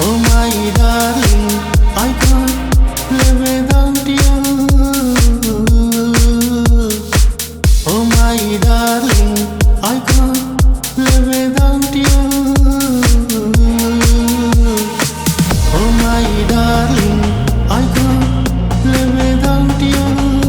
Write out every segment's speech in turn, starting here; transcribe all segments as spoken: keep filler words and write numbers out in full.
Oh my darling, I can't live without you. Oh my darling, I can't live without you. Oh my darling, I can't live without you.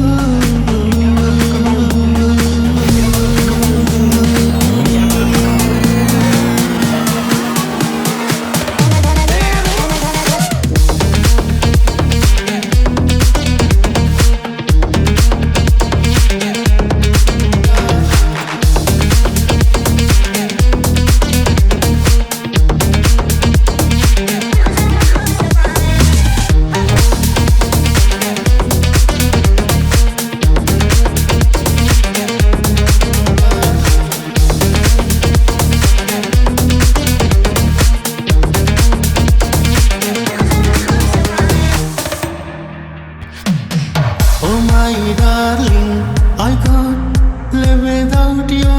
Oh my darling, I can't live without you.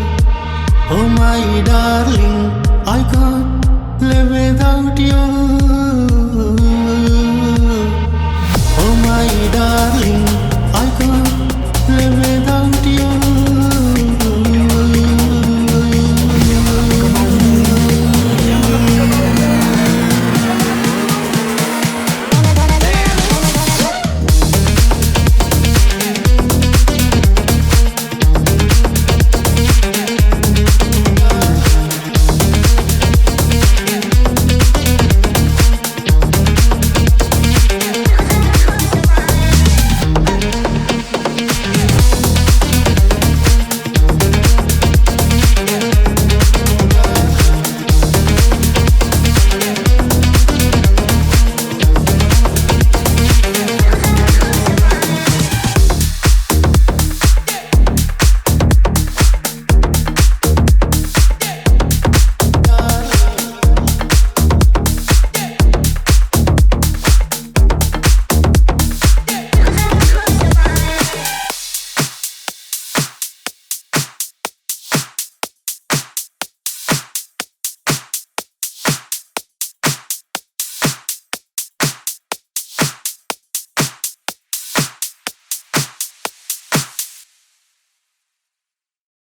Oh my darling, I can't live without you.